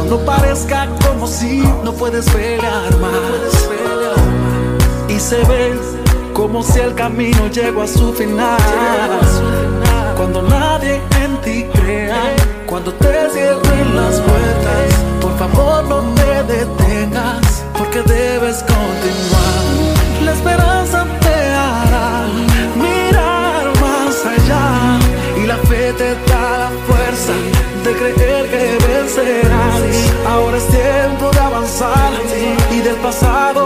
no parezca como si no puedes pelear más. Y se ve como si el camino llegó a su final. Cuando nadie en ti crea, cuando te cierren las puertas, por favor no te detengas, porque debes continuar. La esperanza te hará mirar más allá, y la fe te da la fuerza de creer que vencerás. Ahora es tiempo de avanzar y del pasado